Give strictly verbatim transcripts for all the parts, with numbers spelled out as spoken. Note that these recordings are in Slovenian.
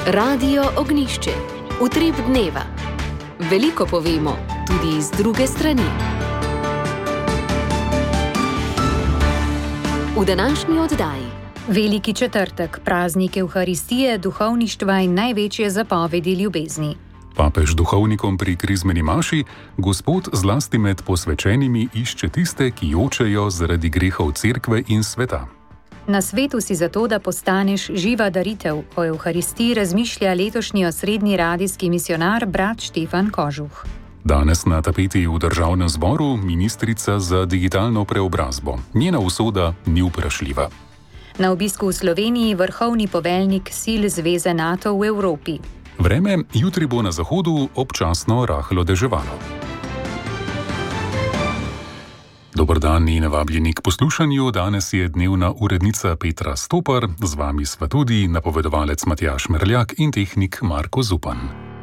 Radio Ognjišče, utrip dneva. Veliko povemo, tudi iz druge strani. V današnji oddaji. Veliki četrtek, praznik Evharistije, duhovništva in največje zapovedi ljubezni. Papež duhovnikom pri krizmeni maši, Gospod zlasti med posvečenimi išče tiste, ki jočejo zaradi grehov cerkve in sveta. Na svetu si zato, da postaneš živa daritev. O Evharistiji razmišlja letošnji osrednji radijski misionar brat Štefan Kožuh. Danes na tapeti v državnem zboru ministrica za digitalno preobrazbo. Njena usoda ni vprašljiva. Na obisku v Sloveniji vrhovni poveljnik sil Zveze NATO v Evropi. Vreme jutri bo na zahodu občasno rahlo deževalo. Dober dan in vabljeni k poslušanju. Danes je dnevna urednica Petra Stopar, z vami sva tudi napovedovalec Matjaž Merljak in tehnik Marko Zupan.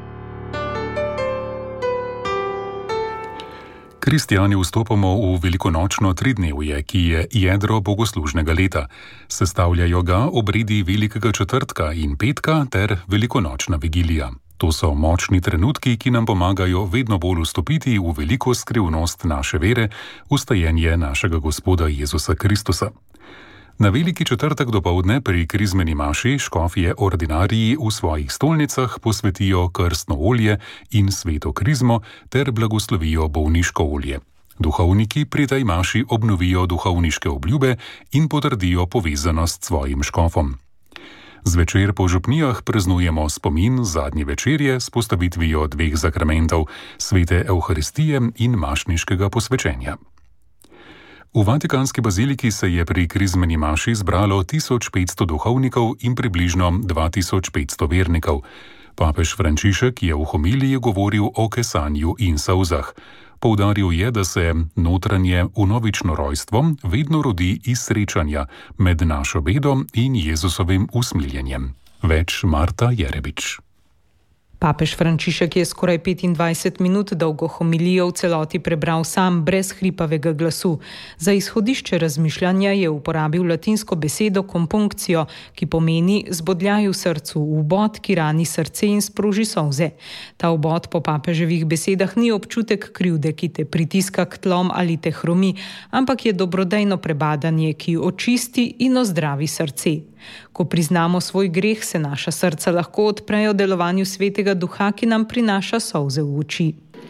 Kristjani vstopamo v velikonočno tridnevje, ki je jedro bogoslužnega leta. Sestavljajo ga obredi velikega četrtka in petka ter velikonočna vigilija. To so močni trenutki, ki nam pomagajo vedno bolj vstopiti v veliko skrivnost naše vere, vstajenje našega Gospoda Jezusa Kristusa. Na veliki četrtek dopoldne pri krizmeni maši škofje ordinariji v svojih stolnicah posvetijo krstno olje in sveto krizmo ter blagoslovijo bolniško olje. Duhovniki pri tej maši obnovijo duhovniške obljube in potrdijo povezanost s svojim škofom. Zvečer po župnijah praznujemo spomin zadnje večerje s postavitvijo dveh zakramentov, svete Evharistije in mašniškega posvečenja. V Vatikanski baziliki se je pri krizmeni maši zbralo tisoč petsto duhovnikov in približno dva tisoč petsto vernikov. Papež Frančišek je v homiliji govoril o kesanju in solzah. Poudaril je, da se notranje vnovično rojstvo vedno rodi iz srečanja med našo bedo in Jezusovim usmiljenjem. Več Marta Jerebič. Papež Frančišek je skoraj petindvajset minut dolgo homilijo v celoti prebral sam, brez hripavega glasu. Za izhodišče razmišljanja je uporabil latinsko besedo compunctio, ki pomeni zbodljaj v srcu, vbod, ki rani srce in sproži solze. Ta vbod po papeževih besedah ni občutek krivde, ki te pritiska k tlom ali te hromi, ampak je dobrodejno prebadanje, ki očisti in ozdravi srce. Ko priznamo svoj greh, se naša srca lahko odprejo delovanju svetega duha, ki nam prinaša solze v oči.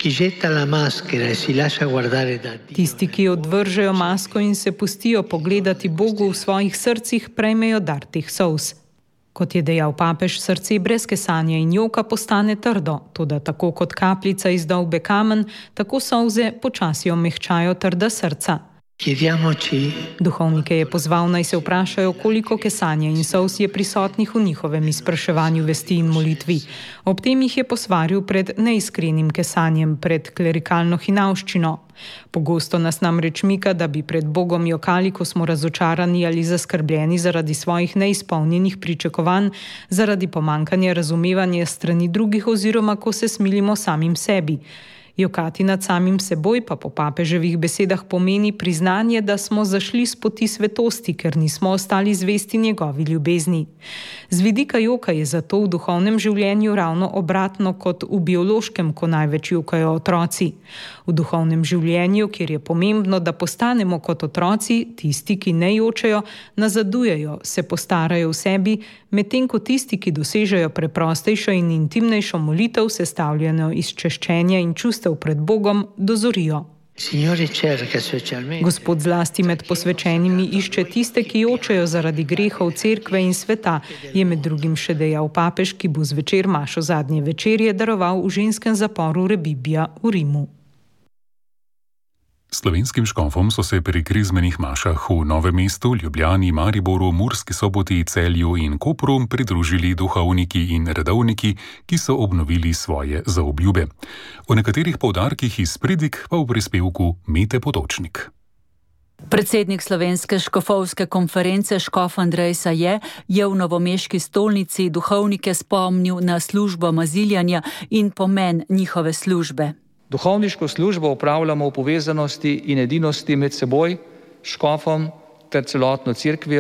Tisti, ki odvržejo masko in se pustijo pogledati Bogu v svojih srcih, prejmejo dar teh solz. Kot je dejal papež, srce brez kesanja in joka postane trdo, toda tako kot kapljica izdolbe kamen, tako solze počasi omehčajo trda srca. Duhovnike je pozval, naj se vprašajo, koliko kesanja in solz je prisotnih v njihovem izpraševanju vesti in molitvi. Ob tem jih je posvaril pred neiskrenim kesanjem, pred klerikalno hinavščino. Pogosto nas namreč mika, da bi pred Bogom jokali, ko smo razočarani ali zaskrbljeni zaradi svojih neizpolnjenih pričakovanj, zaradi pomankanja razumevanja strani drugih oziroma ko se smilimo samim sebi. Jokati nad samim seboj pa po papeževih besedah pomeni priznanje, da smo zašli s poti svetosti, ker nismo ostali zvesti njegovi ljubezni. Z vidika joka je zato v duhovnem življenju ravno obratno kot v biološkem, ko največ jokajo otroci. V duhovnem življenju, kjer je pomembno, da postanemo kot otroci, tisti, ki ne jočejo, nazadujejo, se postarajo v sebi, medtem ko tisti, ki dosežejo preprostejšo in intimnejšo molitev, sestavljeno iz češčenja in čustev pred Bogom, dozorijo. Gospod zlasti med posvečenimi išče tiste, ki jočejo zaradi grehov cerkve in sveta, je med drugim še dejal papež, ki bo zvečer mašo zadnje večerje daroval v ženskem zaporu Rebibbia v Rimu. Slovenskim škofom so se pri krizmenih mašah v Novem mestu, Ljubljani, Mariboru, Murski Soboti, Celju in Kopru pridružili duhovniki in redovniki, ki so obnovili svoje zaobljube. O nekaterih poudarkih iz pridig pa v prispevku Mete Potočnik. Predsednik Slovenske škofovske konference škof Andrej Saje je v novomeški stolnici duhovnike spomnil na službo maziljanja in pomen njihove službe. Duhovniško službo opravljamo v povezanosti in edinosti med seboj, škofom ter celotno cerkvijo,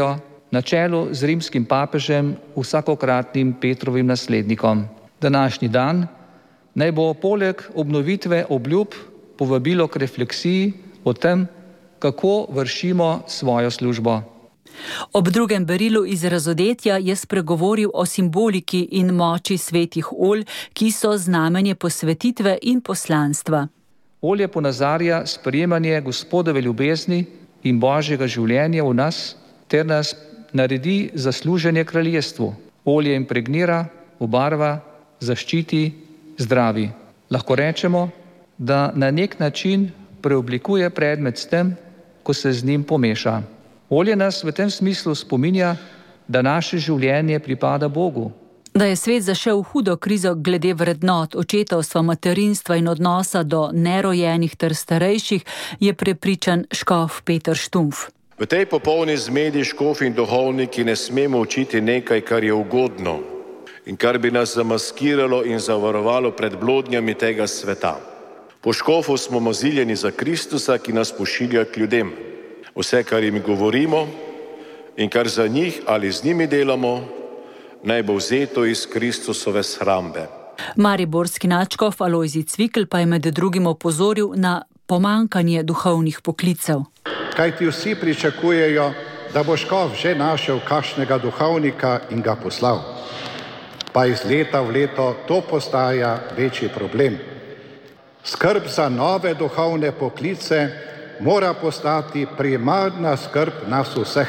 na čelu z rimskim papežem, vsakokratnim Petrovim naslednikom. Današnji dan naj bo poleg obnovitve obljub povabilo k refleksiji o tem, kako vršimo svojo službo. Ob drugem berilu iz razodetja je spregovoril o simboliki in moči svetih olj, ki so znamenje posvetitve in poslanstva. Olje ponazarja sprejemanje Gospodove ljubezni in Božjega življenja v nas ter nas naredi zasluženje kraljestvu. Olje impregnira, obarva, zaščiti, zdravi. Lahko rečemo, da na nek način preoblikuje predmet s tem, ko se z njim pomeša. Olje nas v tem smislu spominja, da naše življenje pripada Bogu. Da je svet zašel v hudo krizo glede vrednot, očetovstva, materinstva in odnosa do nerojenih ter starejših, je prepričan škof Peter Štumpf. V tej popolni zmedi škofi in duhovniki ne smemo učiti nekaj, kar je ugodno in kar bi nas zamaskiralo in zavarovalo pred blodnjami tega sveta. Po škofu smo moziljeni za Kristusa, ki nas pošilja k ljudem. Vse, kar jim govorimo in kar za njih ali z njimi delamo, naj bo vzeto iz Kristusove shrambe. Mariborski nadškof Alojzij Cvikl pa je med drugim opozoril na pomanjkanje duhovnih poklicev. Kajti vsi pričakujejo, da bo škof že našel kakšnega duhovnika in ga poslal. Pa iz leta v leto to postaja večji problem. Skrb za nove duhovne poklice mora postati primarna skrb nas vseh.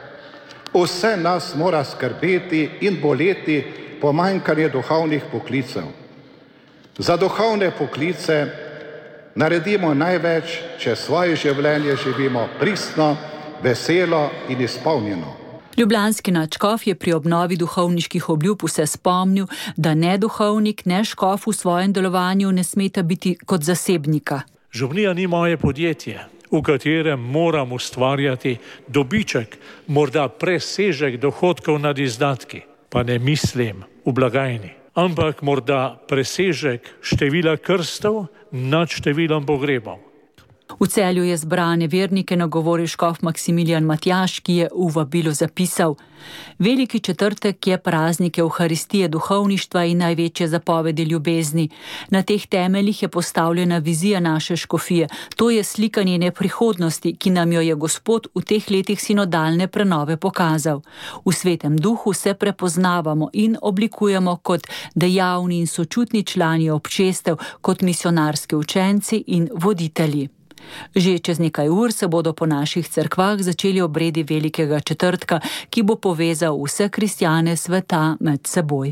Vse nas mora skrbeti in boleti pomanjkanje duhovnih poklicev. Za duhovne poklice naredimo največ, če svoje življenje živimo pristno, veselo in izpolnjeno. Ljubljanski nadškof je pri obnovi duhovniških obljub vse spomnil, da ne duhovnik, ne škof v svojem delovanju ne smeta biti kot zasebnika. Župnija ni moje podjetje, v katerem moram ustvarjati dobiček, morda presežek dohodkov nad izdatki, pa ne mislim v blagajni, ampak morda presežek števila krstov nad številom pogrebov. V Celju je zbrane vernike nagovoril škof Maksimilijan Matjaž, ki je v vabilu zapisal: Veliki četrtek je praznik Evharistije duhovništva in največje zapovedi ljubezni. Na teh temeljih je postavljena vizija naše škofije. To je slika njene prihodnosti, ki nam jo je Gospod v teh letih sinodalne prenove pokazal. V Svetem duhu se prepoznavamo in oblikujemo kot dejavni in sočutni člani občestev, kot misionarski učenci in voditelji. Že čez nekaj ur se bodo po naših cerkvah začeli obredi Velikega četrtka, ki bo povezal vse kristjane sveta med seboj.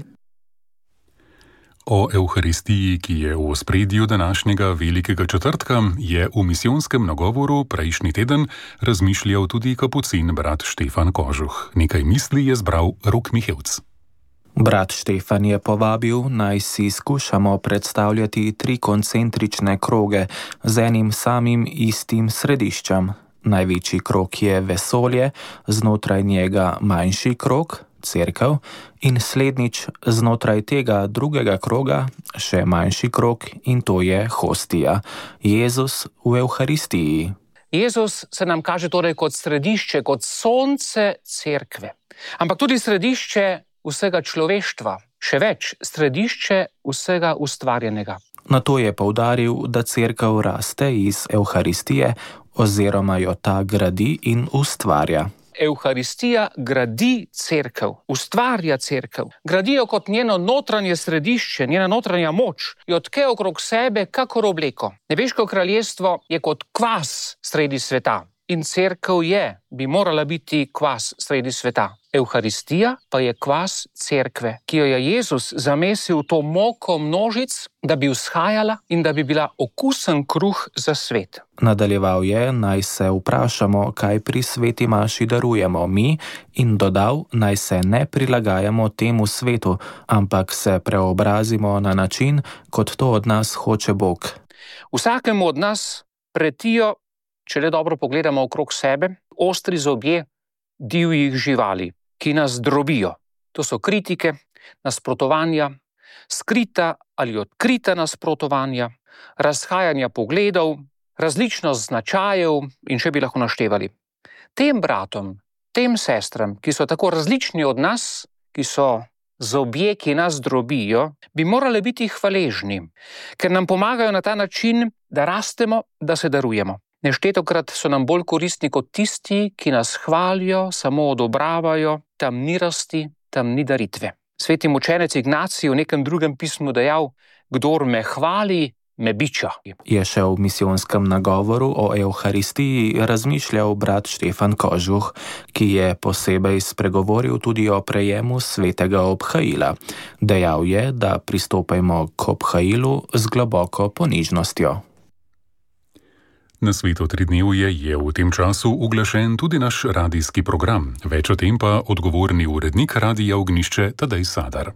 O Evharistiji, ki je v ospredju današnjega Velikega četrtka, je v misijonskem nagovoru prejšnji teden razmišljal tudi kapucin brat Štefan Kožuh. Nekaj misli je zbral Rok Mihevc. Brat Štefan je povabil, naj si skušamo predstavljati tri koncentrične kroge z enim samim istim središčem. Največji krog je vesolje, znotraj njega manjši krog, cerkev, in slednjič znotraj tega drugega kroga še manjši krog, in to je hostija, Jezus v Evharistiji. Jezus se nam kaže torej kot središče, kot sonce cerkve, ampak tudi središče vsega človeštva, še več, središče vsega ustvarjenega. Na to je poudaril, da cerkev raste iz Evharistije oziroma jo ta gradi in ustvarja. Evharistija gradi cerkev, ustvarja cerkev, gradi jo kot njeno notranje središče, njena notranja moč, jo tke okrog sebe kakor obleko. Nebeško kraljestvo je kot kvas sredi sveta in cerkev je, bi morala biti kvas sredi sveta. Evharistija pa je kvas cerkve, ki jo je Jezus zamesil to moko množic, da bi vzhajala in da bi bila okusen kruh za svet. Nadaljeval je, naj se vprašamo, kaj pri sveti maši darujemo mi, in dodal, naj se ne prilagajamo temu svetu, ampak se preobrazimo na način, kot to od nas hoče Bog. Vsakemu od nas pretijo, če le dobro pogledamo okrog sebe, ostri zobje divjih živali, ki nas drobijo. To so kritike, nasprotovanja, skrita ali odkrita nasprotovanja, razhajanja pogledov, različnost značajev in še bi lahko naštevali. Tem bratom, tem sestram, ki so tako različni od nas, ki so zobje, ki nas drobijo, bi morali biti hvaležni, ker nam pomagajo na ta način, da rastemo, da se darujemo. Neštetokrat so nam bolj koristni kot tisti, ki nas hvalijo, samo odobravajo, tam ni rasti, tam ni daritve. Sveti mučenec Ignacij v nekem drugem pismu dejal, kdor me hvali, me biča. Je še v misijonskem nagovoru o Evharistiji razmišljal brat Štefan Kožuh, ki je posebej spregovoril tudi o prejemu svetega obhajila. Dejal je, da pristopajmo k obhajilu z globoko ponižnostjo. Na Sveto tridnevje je v tem času uglašen tudi naš radijski program. Več o tem pa odgovorni urednik Radija Ognjišče Tadej Sadar.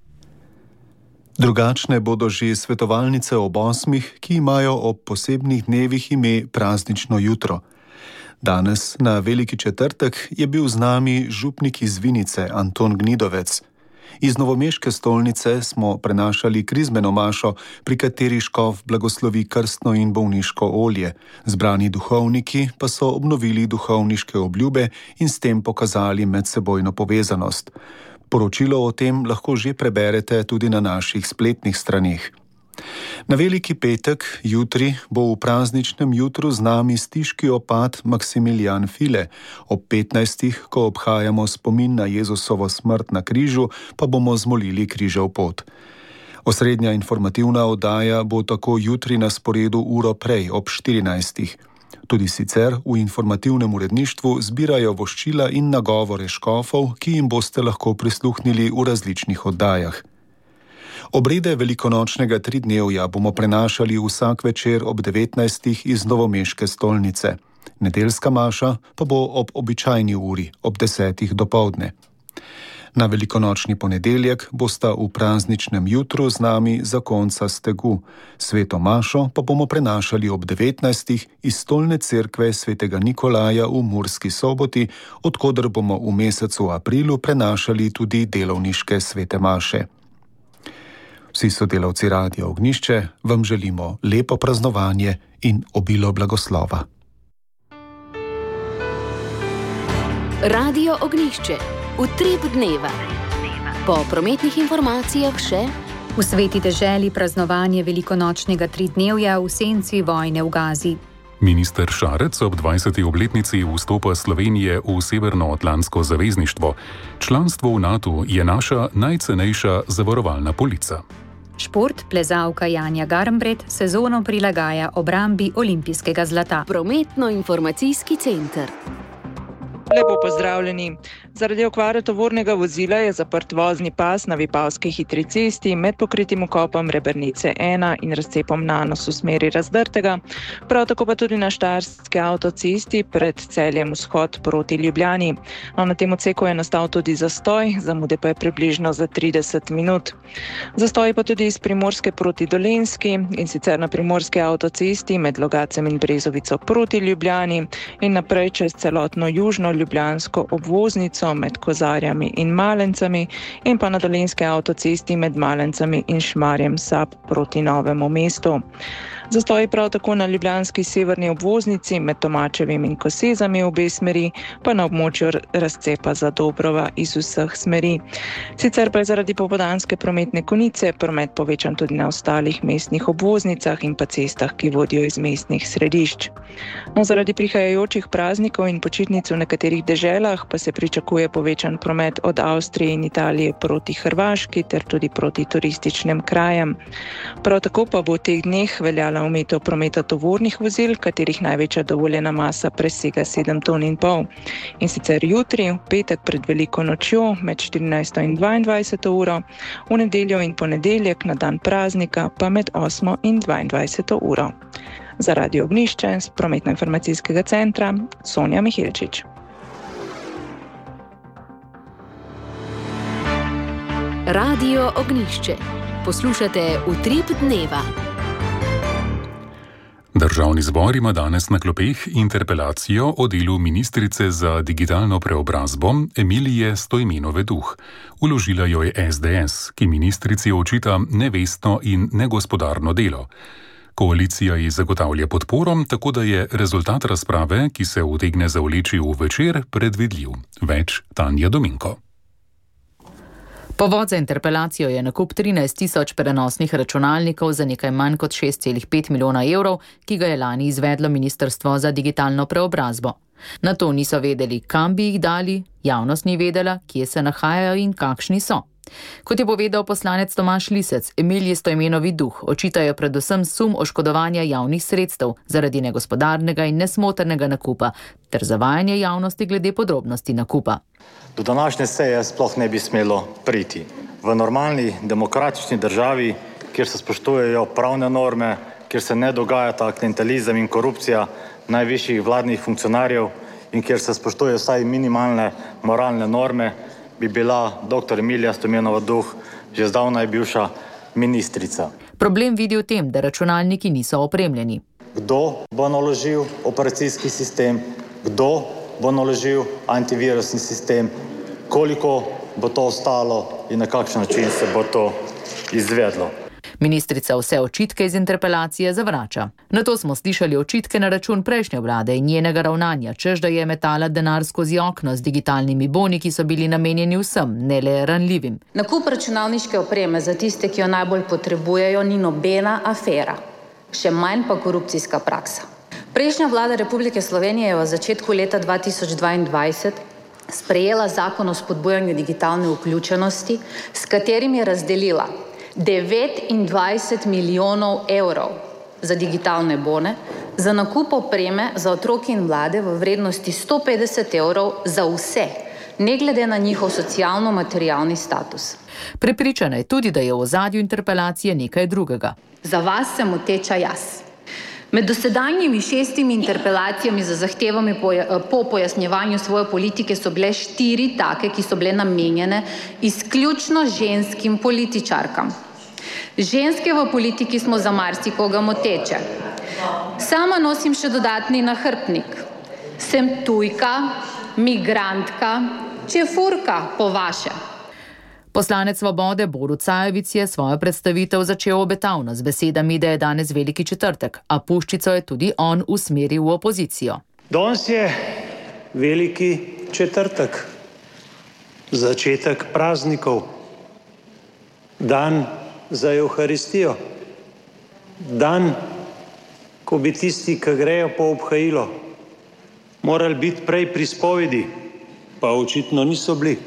Drugačne bodo že svetovalnice ob osmih, ki imajo ob posebnih dnevih ime praznično jutro. Danes, na Veliki četrtek, je bil z nami župnik iz Vinice Anton Gnidovec. Iz novomeške stolnice smo prenašali krizmeno mašo, pri kateri škof blagoslovi krstno in bolniško olje. Zbrani duhovniki pa so obnovili duhovniške obljube in s tem pokazali medsebojno povezanost. Poročilo o tem lahko že preberete tudi na naših spletnih straneh. Na Veliki petek, jutri, bo v prazničnem jutru z nami stiški opat Maksimilijan File. Ob petnajstih, ko obhajamo spomin na Jezusovo smrt na križu, pa bomo zmolili križev pot. Osrednja informativna oddaja bo tako jutri na sporedu uro prej, ob štirinajstih. Tudi sicer v informativnem uredništvu zbirajo voščila in nagovore škofov, ki jim boste lahko prisluhnili v različnih oddajah. Obrede velikonočnega tridnevja bomo prenašali vsak večer ob devetnajstih iz novomeške stolnice. Nedeljska maša pa bo ob običajni uri, ob desetih dopoldne. Na velikonočni ponedeljek bosta v prazničnem jutru z nami zakonca Stegu. Sveto mašo pa bomo prenašali ob devetnajstih iz stolne cerkve svetega Nikolaja v Murski Soboti, odkoder bomo v mesecu aprilu prenašali tudi delovniške svete maše. Vsi sodelavci Radia Ognjišče vam želimo lepo praznovanje in obilo blagoslova. Radio Ognjišče. Utrip dneva. Po prometnih informacijah še v Sveti deželi praznovanje velikonočnega tridnevja v senci vojne v Gazi. Minister Šarec ob dvajseti obletnici vstopa Slovenije v Severnoatlantsko zavezništvo. Članstvo v natu je naša najcenejša zavarovalna polica. Šport, plezalka Janja Garnbret sezono prilagaja obrambi olimpijskega zlata. Prometno-informacijski center. Lepo pozdravljeni. Zaradi okvare tovornega vozila je zaprt vozni pas na Vipavski hitri cesti med pokritim vkopom Rebernice ena in razcepom Nanos v smeri Razdrtega, prav tako pa tudi na Štajerski avtocesti pred Celjem vzhod proti Ljubljani. No, na tem odseku je nastal tudi zastoj, zamude pa je približno za trideset minut. Zastoj pa tudi iz Primorske proti Dolenjski in sicer na Primorski avtocesti med Logacem in Brezovico proti Ljubljani in naprej čez celotno južno ljubljansko obvoznico med Kozarjami in Malencami in pa na Dolenjske avtocesti med Malencami in Šmarjem Sab proti Novemu mestu. Zastoji prav tako na ljubljanski severni obvoznici med Tomačevim in Kosezami v obe smeri, pa na območju razcepa Zadobrova iz vseh smeri. Sicer pa je zaradi popoldanske prometne konice promet povečan tudi na ostalih mestnih obvoznicah in pa cestah, ki vodijo iz mestnih središč. No, zaradi prihajajočih praznikov in počitnic v nekaterih deželah pa se pričakuje povečan promet od Avstrije in Italije proti Hrvaški ter tudi proti turističnim krajem. Prav tako pa bo v teh dneh veljala omejitev prometa tovornih vozil, katerih največja dovoljena masa presega sedem ton in pol. In sicer jutri, v petek pred veliko nočjo, med štirinajsto in dvaindvajseto uro, v nedeljo in ponedeljek na dan praznika pa med osmo in dvaindvajseto uro. Za Radio Ognjišče z prometno-informacijskega centra Sonja Mihilčič. Radio Ognjišče. Poslušate Utrip dneva. Državni zbor ima danes na klopeh interpelacijo o delu ministrice za digitalno preobrazbo Emilije Stojmenove Duh. Vložila jo je es de es, ki ministrici očita nevestno in negospodarno delo. Koalicija ji zagotavlja podporo, tako da je rezultat razprave, ki se utegne zavleči v večer, predvidljiv. Več Tanja Dominko. Povod za interpelacijo je nakup trinajst tisoč prenosnih računalnikov za nekaj manj kot šest celih pet milijona evrov, ki ga je lani izvedlo Ministrstvo za digitalno preobrazbo. Na to niso vedeli, kam bi jih dali, javnost ni vedela, kje se nahajajo in kakšni so. Kot je povedal poslanec Tomaž Lisec, Emilij Stojmenovi duh očitajo predvsem sum oškodovanja javnih sredstev zaradi negospodarnega in nesmotrnega nakupa ter zavajanje javnosti glede podrobnosti nakupa. Do današnje seje sploh ne bi smelo priti. V normalni demokratični državi, kjer se spoštujejo pravne norme, kjer se ne dogajata klientelizem in korupcija najvišjih vladnih funkcionarjev in kjer se spoštuje vsaj minimalne moralne norme, bi bila doktor Emilija Stojmenova duh že zdavnaj bivša ministrica. Problem vidi v tem, da računalniki niso opremljeni. Kdo bo naložil operacijski sistem, kdo bo naložil antivirusni sistem, koliko bo to ostalo in na kakšen način se bo to izvedlo. Ministrica vse očitke iz interpelacije zavrača. Nato smo slišali očitke na račun prejšnje vlade in njenega ravnanja, češ da je metala denar skozi okno z digitalnimi boni, ki so bili namenjeni vsem, ne le ranljivim. Nakup računalniške opreme za tiste, ki jo najbolj potrebujejo, ni nobena afera, še manj pa korupcijska praksa. Prejšnja vlada Republike Slovenije je v začetku leta dva tisoč dvaindvajset sprejela zakon o spodbujanju digitalne vključenosti, s katerim je razdelila devetindvajset milijonov evrov za digitalne bone, za nakup opreme za otroke in mlade v vrednosti sto petdeset evrov za vse, ne glede na njihov socialno-materialni status. Prepričana je tudi, da je v ozadju interpelacije nekaj drugega. Za vas sem uteča jaz. Med dosedanjimi šestimi interpelacijami za zahtevami po pojasnjevanju svoje politike so bile štiri take, ki so bile namenjene izključno ženskim političarkam. Ženske v politiki smo za marsikoga moteče. Sama nosim še dodatni nahrbtnik. Sem tujka, migrantka, čefurka po vaše. Poslanec Svobode Borut Sajovic je svojo predstavitev začel obetavno z besedami, da je danes veliki četrtek, a puščico je tudi on usmeril v opozicijo. Danes je veliki četrtek, začetek praznikov, dan za Evharistijo, dan, ko bi tisti, ki grejo po obhajilo, morali biti prej pri spovedi, pa očitno niso bili.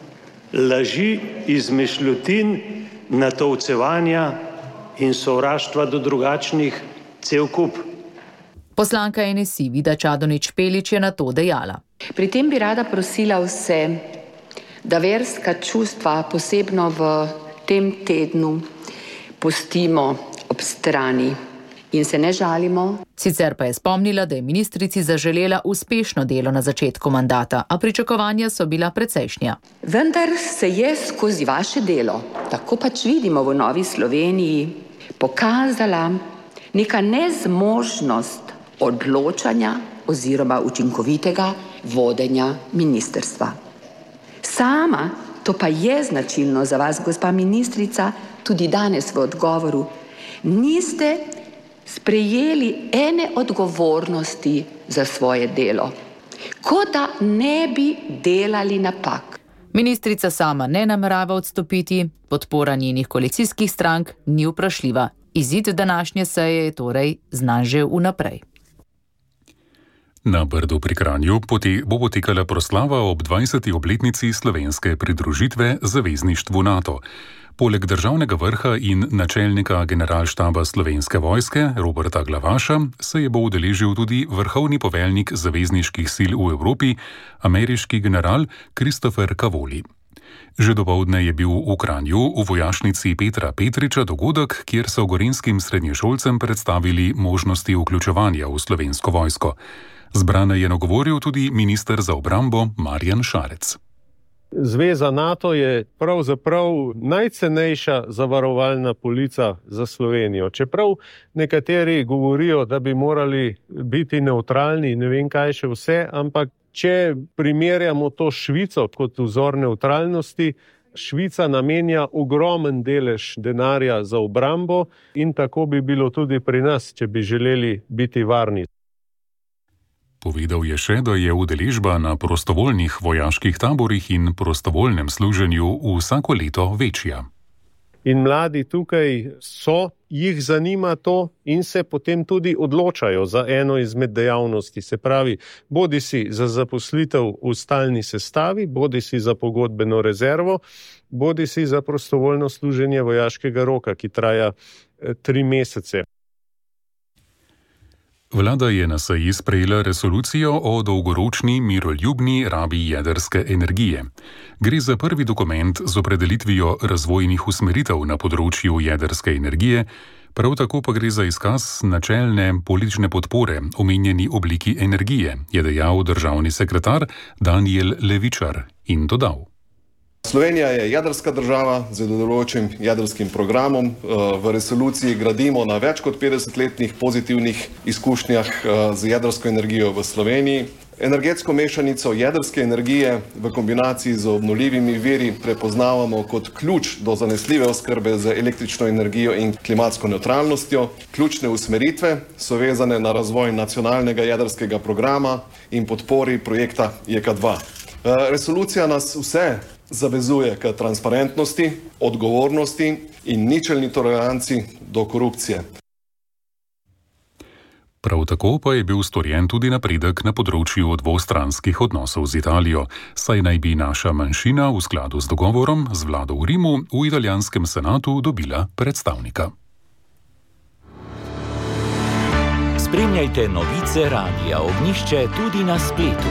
Laži, izmišljotin, natolcevanja in sovraštva do drugačnih cel kup. Poslanka N S I Vida Čadonič Špelič je na to dejala. Pri tem bi rada prosila vse, da verska čustva posebno v tem tednu pustimo ob strani in se ne žalimo. Sicer pa je spomnila, da je ministrici zaželela uspešno delo na začetku mandata, a pričakovanja so bila precejšnja. Vendar se je skozi vaše delo, tako pač vidimo v Novi Sloveniji, pokazala neka nezmožnost odločanja oziroma učinkovitega vodenja ministrstva. Sama, to pa je značilno za vas, gospa ministrica, tudi danes v odgovoru, niste sprejeli ene odgovornosti za svoje delo, kot da ne bi delali napak. Ministrica sama ne namerava odstopiti, podpora njenih koalicijskih strank ni vprašljiva. Izid današnje seje je torej znan že vnaprej. Na Brdu pri Kranju bo potekala proslava ob dvajseti obletnici slovenske pridružitve zavezništvu NATO. Poleg državnega vrha in načelnika generalštaba Slovenske vojske Roberta Glavaša se je bo udeležil tudi vrhovni poveljnik zavezniških sil v Evropi, ameriški general Christopher Cavoli. Že dopoldne je bil v Kranju v vojašnici Petra Petriča dogodek, kjer so gorenjskim srednješolcem predstavili možnosti vključevanja v slovensko vojsko. Zbrane je nagovoril tudi minister za obrambo Marjan Šarec. Zveza NATO je pravzaprav najcenejša zavarovalna polica za Slovenijo. Čeprav nekateri govorijo, da bi morali biti nevtralni, ne vem kaj še vse, ampak če primerjamo to Švico kot vzor nevtralnosti, Švica namenja ogromen delež denarja za obrambo in tako bi bilo tudi pri nas, če bi želeli biti varni. Povedal je še, da je udeležba na prostovoljnih vojaških taborih in prostovoljnem služenju vsako leto večja. In mladi tukaj so, jih zanima to in se potem tudi odločajo za eno izmed dejavnosti. Se pravi, bodi si za zaposlitev v stalni sestavi, bodi si za pogodbeno rezervo, bodi si za prostovoljno služenje vojaškega roka, ki traja tri mesece. Vlada je na seji sprejela resolucijo o dolgoročni miroljubni rabi jedrske energije. Gre za prvi dokument z opredelitvijo razvojnih usmeritev na področju jedrske energije, prav tako pa gre za izkaz načelne politične podpore omenjeni obliki energije, je dejal državni sekretar Danijel Levičar in dodal. Slovenija je jedrska država z določenim jedrskim programom. V resoluciji gradimo na več kot petdesetletnih pozitivnih izkušnjah z jedrsko energijo v Sloveniji. Energetsko mešanico jedrske energije v kombinaciji z obnovljivimi viri prepoznavamo kot ključ do zanesljive oskrbe z električno energijo in klimatsko nevtralnostjo. Ključne usmeritve so vezane na razvoj nacionalnega jedrskega programa in podpori projekta J K dva. Resolucija nas vse zavezuje k transparentnosti, odgovornosti in ničelni toleranci do korupcije. Prav tako pa je bil storjen tudi napredek na področju dvostranskih odnosov z Italijo, saj naj bi naša manjšina v skladu z dogovorom z vlado v Rimu v italijanskem senatu dobila predstavnika. Spremljajte novice Radia Ognjišče tudi na spletu.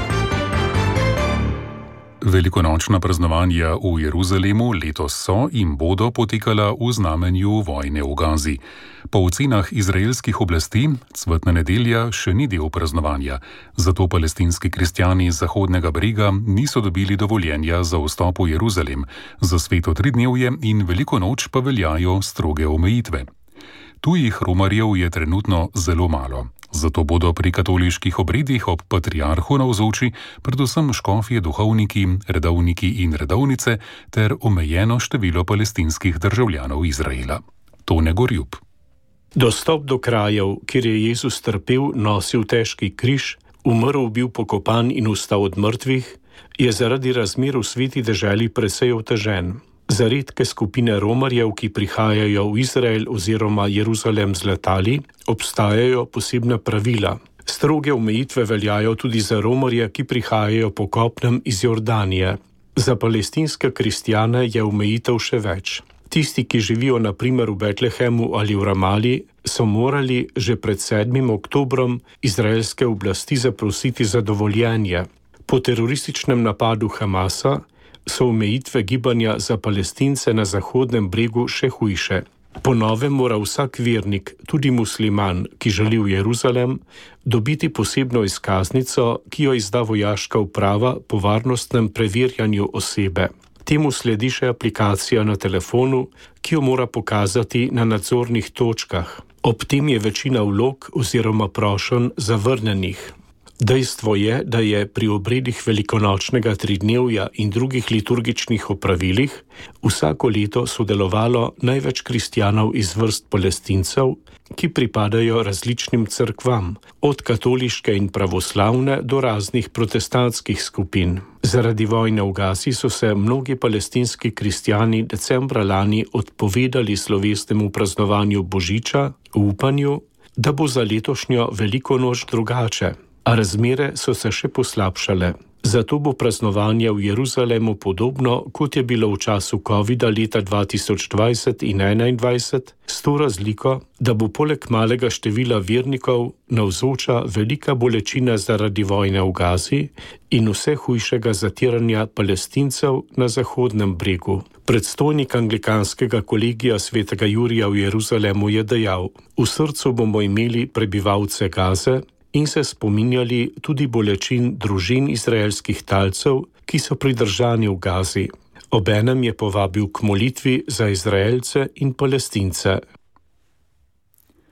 Velikonočna praznovanja v Jeruzalemu letos so in bodo potekala v znamenju vojne v Gazi. Po ocenah izraelskih oblasti cvetna nedelja še ni del praznovanja, zato palestinski kristjani z Zahodnega brega niso dobili dovoljenja za vstop v Jeruzalem, za sveto tridnevje in veliko noč pa veljajo stroge omejitve. Tujih romarjev je trenutno zelo malo. Zato bodo pri katoliških obredih ob patriarhu navzoči predvsem škofje, duhovniki, redovniki in redovnice ter omejeno število palestinskih državljanov Izraela. Tone Gorjub. Dostop do krajev, kjer je Jezus trpel, nosil težki križ, umrl, bil pokopan in vstal od mrtvih, je zaradi razmer v sveti deželi precej otežen. Za redke skupine romarjev, ki prihajajo v Izrael oziroma Jeruzalem z letali, obstajajo posebna pravila. Stroge omejitve veljajo tudi za romarje, ki prihajajo po kopnem iz Jordanije. Za palestinske kristjane je omejitev še več. Tisti, ki živijo na primer v Betlehemu ali v Ramali, so morali že pred sedmim oktobrom izraelske oblasti zaprositi za dovoljenje. Po terorističnem napadu Hamasa so omejitve gibanja za Palestince na Zahodnem bregu še hujše. Po novem mora vsak vernik, tudi musliman, ki želi v Jeruzalem, dobiti posebno izkaznico, ki jo izda vojaška uprava po varnostnem preverjanju osebe. Temu sledi še aplikacija na telefonu, ki jo mora pokazati na nadzornih točkah. Ob tem je večina vlog oziroma prošenj zavrnjenih. Dejstvo je, da je pri obredih velikonočnega tridnevja in drugih liturgičnih opravilih vsako leto sodelovalo največ kristjanov iz vrst Palestincev, ki pripadajo različnim cerkvam, od katoliške in pravoslavne do raznih protestantskih skupin. Zaradi vojne v Gazi so se mnogi palestinski kristjani decembra lani odpovedali slovesnemu praznovanju Božiča v upanju, da bo za letošnjo veliko noč drugače. A razmere so se še poslabšale. Zato bo praznovanje v Jeruzalemu podobno, kot je bilo v času covida leta dva tisoč dvajset in enaindvajset, s to razliko, da bo poleg malega števila vernikov navzoča velika bolečina zaradi vojne v Gazi in vse hujšega zatiranja Palestincev na Zahodnem bregu. Predstojnik anglikanskega kolegija svetega Jurija v Jeruzalemu je dejal: "V srcu bomo imeli prebivalce Gaze in se spominjali tudi bolečin družin izraelskih talcev, ki so pridržani v Gazi. Obenem je povabil k molitvi za Izraelce in Palestince."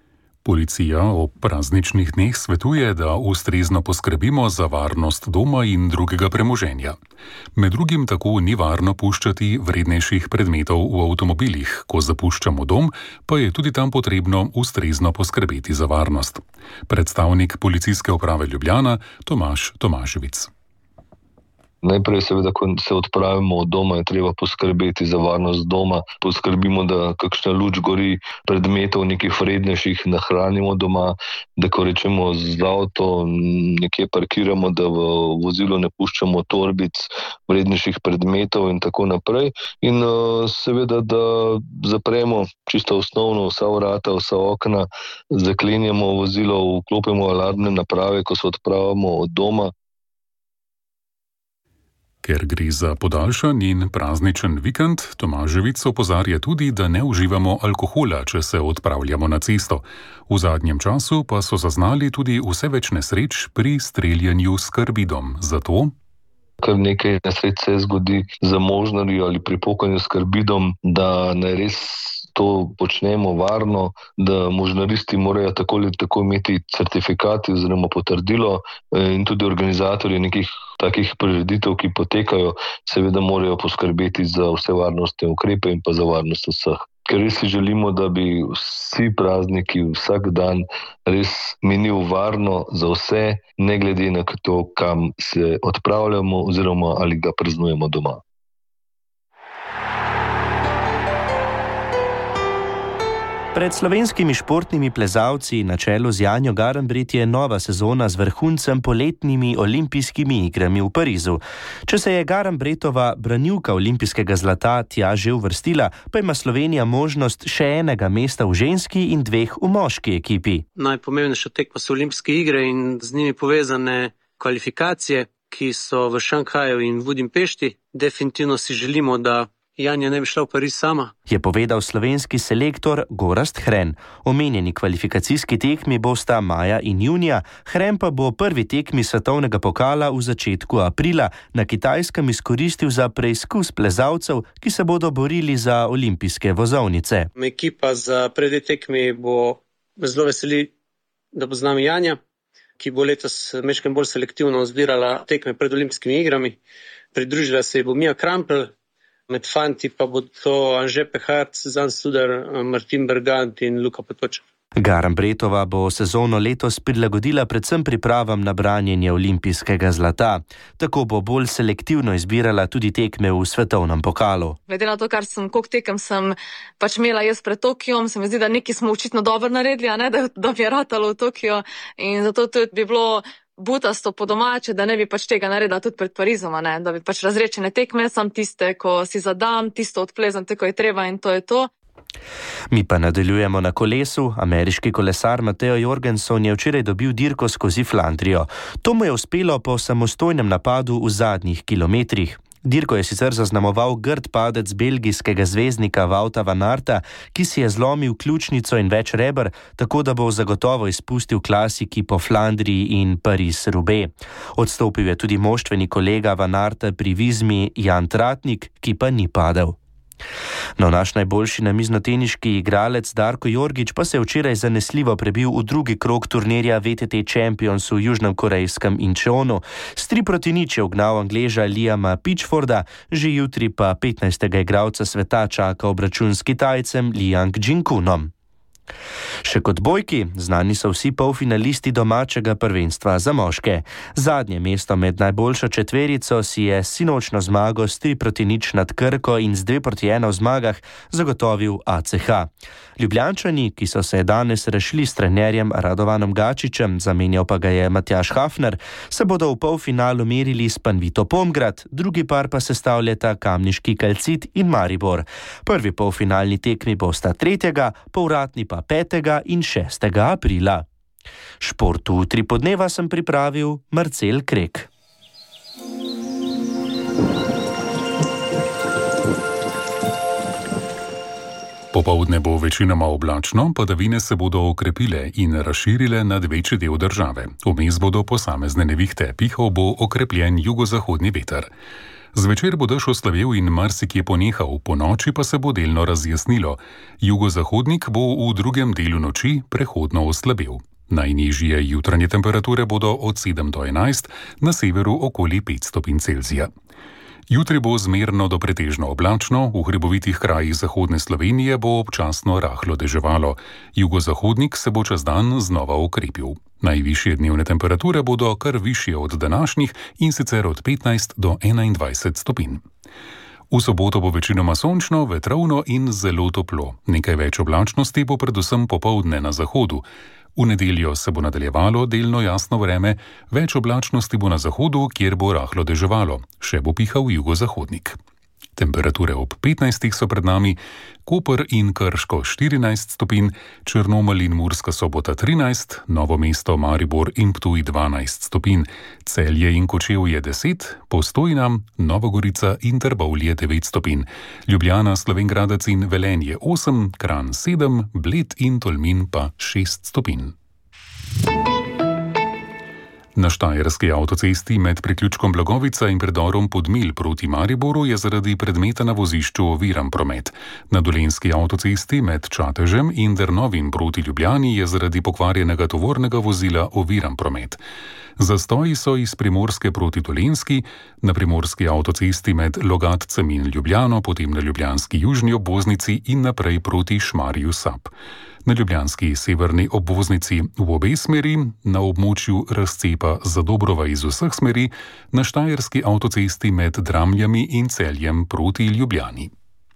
Policija ob prazničnih dneh svetuje, da ustrezno poskrbimo za varnost doma in drugega premoženja. Med drugim tako ni varno puščati vrednejših predmetov v avtomobilih. Ko zapuščamo dom, pa je tudi tam potrebno ustrezno poskrbeti za varnost. Predstavnik Policijske uprave Ljubljana Tomaž Tomaževic. Najprej seveda, ko se odpravimo od doma, je treba poskrbeti za varnost doma. Poskrbimo, da kakšna luč gori, predmetov nekih vrednejših nahranimo doma, da ko rečemo z avto nekje parkiramo, da v vozilu ne puščamo torbic, vrednejših predmetov in tako naprej. In seveda, da zapremo čisto osnovno vsa vrata, vsa okna, zaklenjamo vozilo, vklopimo alarmne naprave, ko se odpravimo od doma. Ker gre za podaljšan in prazničen vikend, Tomaževic opozarja tudi, da ne uživamo alkohola, če se odpravljamo na cesto. V zadnjem času pa so zaznali tudi vse več nesreč pri streljanju s karbidom. Zato kar nekaj nesreč se zgodi za možnarjo ali pri pokanju s karbidom, da naj res to počnemo varno, da možnaristi morajo tako ali tako imeti certifikat oziroma potrdilo in tudi organizatorji nekih takih prireditev, ki potekajo, seveda morajo poskrbeti za vse varnostne ukrepe in pa za varnost vseh. Ker res si želimo, da bi vsi prazniki vsak dan res minil varno za vse, ne glede na to, kam se odpravljamo oziroma ali ga praznujemo doma. Pred slovenskimi športnimi plezalci na čelu z Janjo Garnbret je nova sezona z vrhuncem poletnimi olimpijskimi igrami v Parizu. Če se je Garnbretova branilka olimpijskega zlata tja že uvrstila, pa ima Slovenija možnost še enega mesta v ženski in dveh v moški ekipi. Najpomembnejša tekma so olimpijske igre in z njimi povezane kvalifikacije, ki so v Šanghaju in Budimpešti. Definitivno si želimo, da Janja ne bi šla v Pariz sama. Je povedal slovenski selektor Gorazd Hren. Omenjeni kvalifikacijski tekmi bosta maja in junija, Hren pa bo prvi tekmi svetovnega pokala v začetku aprila na Kitajskem izkoristil za preizkus plezalcev, ki se bodo borili za olimpijske vozovnice. Ekipa za pred tekmi bo zelo veseli, da bo z nami Janja, ki bo letos mečkem bolj selektivno zbirala tekme pred olimpijskimi igrami. Pridružila se je bo Mija Krampelj, med fanti pa bo to Anže Peharc, Zan Sudar, Martin Bergant in Luka Potočar. Garnbretova bo sezono letos prilagodila predvsem pripravam na branjenje olimpijskega zlata. Tako bo bolj selektivno izbirala tudi tekme v svetovnem pokalu. Glede na to, kar sem, koliko tekem sem pač imela jaz pred Tokijom, se mi zdi, da nekaj smo očitno dobro naredili, a ne, da, da bi je ratalo v Tokijo in zato tudi bi bilo butasto po domače, da ne bi pač tega naredila tudi pred Parizom, ne? Da bi pač razrečene tekme, sam tiste, ko si zadam, tisto odplezam, tako je treba in to je to. Mi pa nadaljujemo na kolesu. Ameriški kolesar Mateo Jorgenson je včeraj dobil dirko skozi Flandrijo. To mu je uspelo po samostojnem napadu v zadnjih kilometrih. Dirko je sicer zaznamoval grd padec belgijskega zvezdnika Wouta van Aerta, ki si je zlomil ključnico in več reber, tako da bo zagotovo izpustil klasiki po Flandriji in Pariz-Roubaix. Odstopil je tudi moštveni kolega van Aerta pri Vizmi Jan Tratnik, ki pa ni padel. No, naš najboljši namiznoteniški igralec Darko Jorgić pa se je včeraj zanesljivo prebil v drugi krog turnirja V T T Champions v južnokorejskem Incheonu. S tri proti nič je ugnal Angleža Liama Pitchforda, že jutri pa petnajstega igralca sveta čaka obračun s Kitajcem Liang Jinkunom. Še kot bojki, znani so vsi polfinalisti domačega prvenstva za moške. Zadnje mesto med najboljšo četverico si je sinočno zmago s tri proti nič nad Krko in z dve proti ena v zmagah zagotovil A C H. Ljubljančani, ki so se danes rešili s trenerjem Radovanom Gačičem, zamenjal pa ga je Matjaž Hafner, se bodo v polfinalu merili s Panvito Pomgrad, drugi par pa sestavljata Kamniški Kalcit in Maribor. Prvi polfinalni tekmi bosta tretjega, povratni pa petega in šestega aprila. Športu v tri podneva sem pripravil Marcel Krek. Popoldne bo večinoma oblačno, padavine se bodo okrepile in razširile nad večji del države. Vmes bodo posamezne nevihte, pihal bo okrepljen jugozahodni veter. Zvečer bo dež oslavel in marsikje ponehal, po noči pa se bo delno razjasnilo. Jugozahodnik bo v drugem delu noči prehodno oslabel. Najnižje jutranje temperature bodo od sedem do enajst, na severu okoli pet stopinj Celzija. Jutri bo zmerno do pretežno oblačno, v hribovitih krajih zahodne Slovenije bo občasno rahlo deževalo. Jugozahodnik se bo čez dan znova okrepil. Najvišje dnevne temperature bodo kar višje od današnjih in sicer od petnajst do enaindvajset stopinj. V soboto bo večinoma sončno, vetrovno in zelo toplo. Nekaj več oblačnosti bo predvsem popoldne na zahodu. V nedeljo se bo nadaljevalo delno jasno vreme, več oblačnosti bo na zahodu, kjer bo rahlo deževalo, še bo pihal jugozahodnik. Temperature ob petnajstih so pred nami, Koper in Krško štirinajst stopinj, Črnomelj in Murska Sobota trinajst, Novo mesto, Maribor in Ptuj dvanajst stopinj, Celje in Kočevje deset, Postojna, Nova Gorica in Trbovlje devet stopinj, Ljubljana, Slovenj Gradec in Velenje osem, Kranj sedem, Bled in Tolmin pa šest stopinj. Na Štajerski avtocesti med priključkom Blagovica in predorom Podmilj proti Mariboru je zaradi predmeta na vozišču oviran promet. Na Dolenjski avtocesti med Čatežem in Drnovim proti Ljubljani je zaradi pokvarjenega tovornega vozila oviran promet. Zastoji so iz Primorske proti Dolenjski, na Primorski avtocesti med Logatcem in Ljubljano, potem na ljubljanski južni obvoznici in naprej proti Šmarju Sap. Na ljubljanski severni obvoznici v obe smeri, na območju razcepa Zadobrova iz vseh smeri, na Štajerski avtocesti med Dramljami in Celjem proti Ljubljani.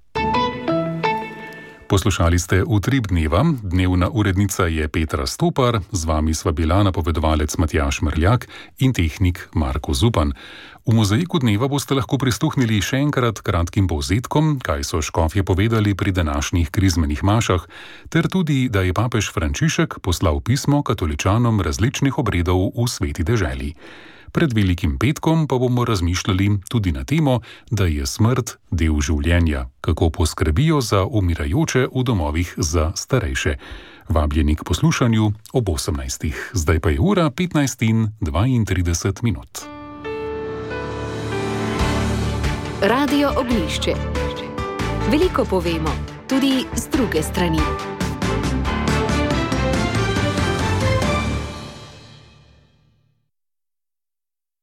Poslušali ste Utrip dneva, dnevna urednica je Petra Stopar, z vami sva bila napovedovalec Matjaž Mrljak in tehnik Marko Zupan. V mozaiku dneva boste lahko prisluhnili še enkrat kratkim povzetkom, kaj so škofje povedali pri današnjih krizmenih mašah, ter tudi, da je papež Frančišek poslal pismo katoličanom različnih obredov v sveti deželi. Pred Velikim petkom pa bomo razmišljali tudi na temo, da je smrt del življenja, kako poskrbijo za umirajoče v domovih za starejše. Vabljeni k poslušanju ob osemnajstih. Zdaj pa je ura petnajst in dvaintrideset minut. Radio Ognjišče. Veliko povemo, tudi z druge strani.